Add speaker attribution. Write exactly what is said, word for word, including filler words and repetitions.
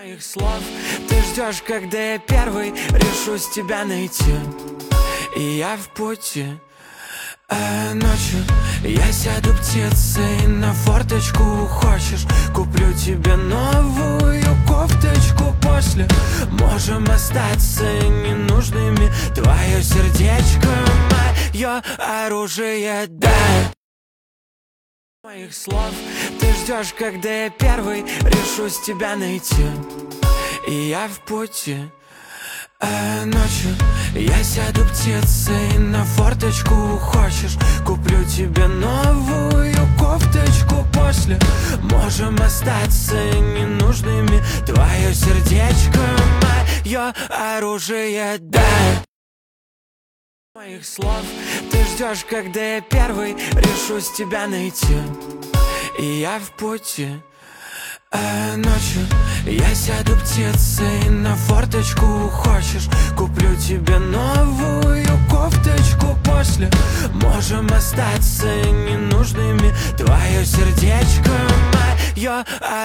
Speaker 1: Моих слов ты ждешь, когда я первый решусь тебя найти. И я в пути. А ночью я сяду птицей на форточку. Хочешь, куплю тебе новую кофточку. После можем остаться ненужными. Твое сердечко мое оружие, да. Моих слов ты ждешь, когда я первый решусь тебя найти. И я в пути. А ночью я сяду птицей на форточку. Хочешь, куплю тебе новую кофточку. После можем остаться ненужными. Твое сердечко мое оружие, да. Моих слов ты ждешь, когда я первый решусь тебя найти. И я в пути. А ночью я сяду птицей на форточку. Хочешь, куплю тебе новую кофточку. После можем остаться ненужными. Твое сердечко мое